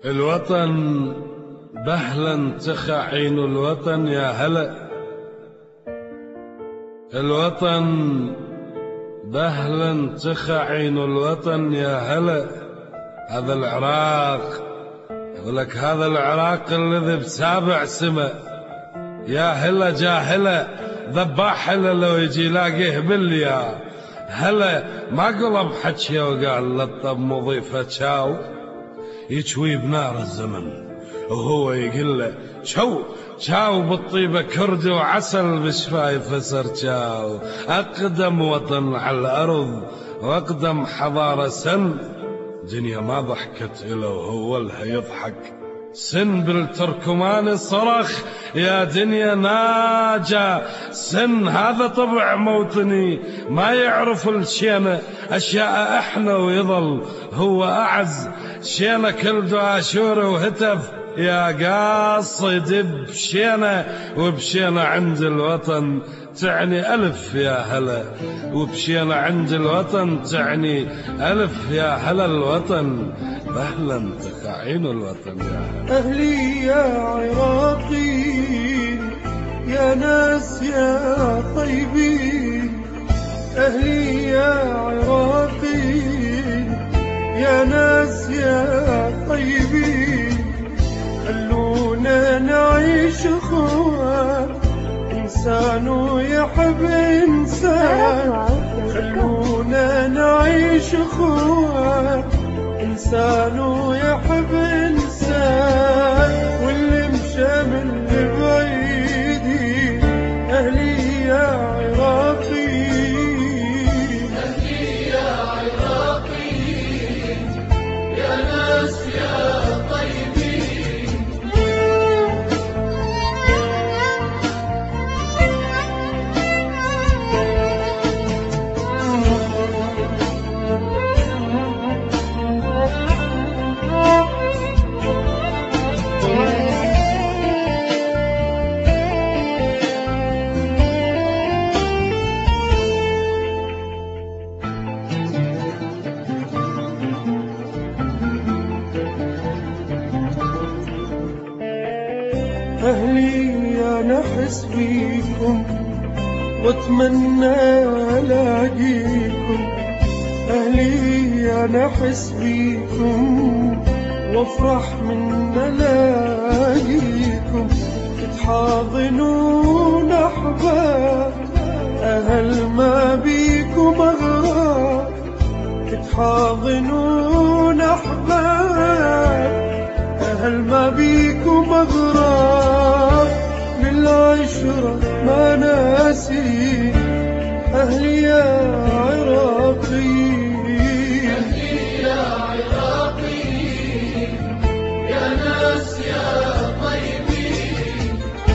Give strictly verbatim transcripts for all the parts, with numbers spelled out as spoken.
الوطن بهلا تخى عين الوطن يا هلا. الوطن بهلا تخى عين الوطن يا هلا. هذا العراق يقولك هذا العراق الذي بسابع سما يا هلا جاهلة ذباح هلا لو يجي يلاقيه باليا هلا. ما قلب حكي وقال للطب مضيفة شاو يشوي بنار الزمن وهو يقول له شو شاو بالطيبة كرد وعسل بشفاي فسر شاو. أقدم وطن على الأرض وأقدم حضارة سن دنيا ما ضحكت إله وهو لها يضحك. سن بالتركمان صرخ يا دنيا ناجا. سن هذا طبع موطني ما يعرف الشينة أشياء إحنا ويظل هو أعز. شينة كل دعاشور وهتف يا قاصد بشينة وبشينة عند الوطن تعني ألف يا هلا. وبشينة عند الوطن تعني ألف يا هلا. الوطن بهلا تخاعين الوطن يا هلا. أهلي يا عراقيين يا ناس يا طيبين. أهلي يا عراقيين يا ناس يا طيبين. خلونا نعيش أخوة إنسان يحب إنسان. خلونا نعيش أخوة إنسان يحب إنسان. واللي مشى من بعيدين أهلي يا عراقيين. أهلي يا عراقيين يا ناس يا طيبين. أهلي أنا أحس بيكم وأتمنى ألاقيكم. أهلي أنا أحس بيكم وأفرح من ألاقيكم. تتحاضنون أحباب أهل ما بيكم أغراب. تتحاضنون أحباب أهل ما بيكم أغراب. للعشرة ما ناسي أهلي يا عراقيين. أهلي يا عراقيين يا ناس يا طيبين.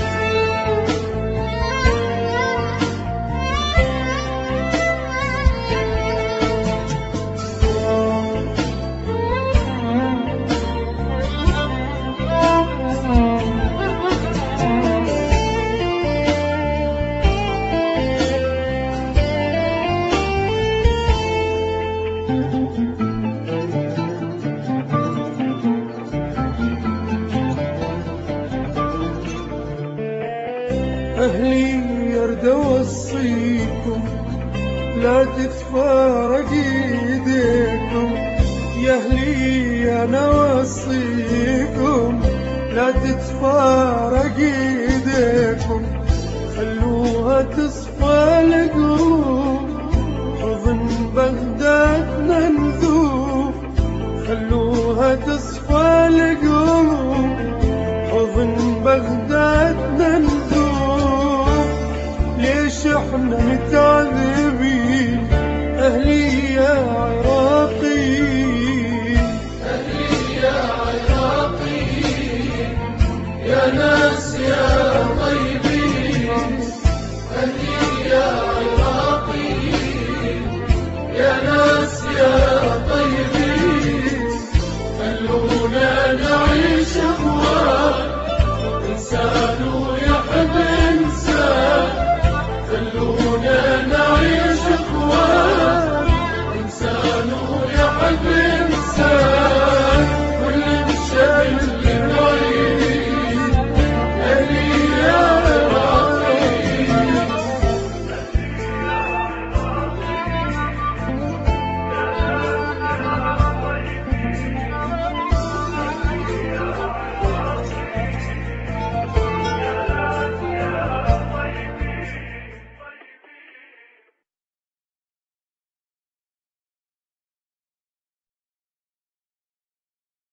أهلي يرد أوصيكم لا تتفارق ايديكم. يا أهلي أنا أوصيكم لا تتفارق ايديكم. خلوها تصفى القلوب حضن بغدادنا نذوب. خلوها تصفى القلوب حضن بغدادنا نذوب. ليش احنا متعذبين أهلي يا عراقيين. أهلي يا عراقيين يا ناس يا طيبين. أهلي يا عراقيين يا ناس يا طيبين. خلونا نعيش أخوة إنسان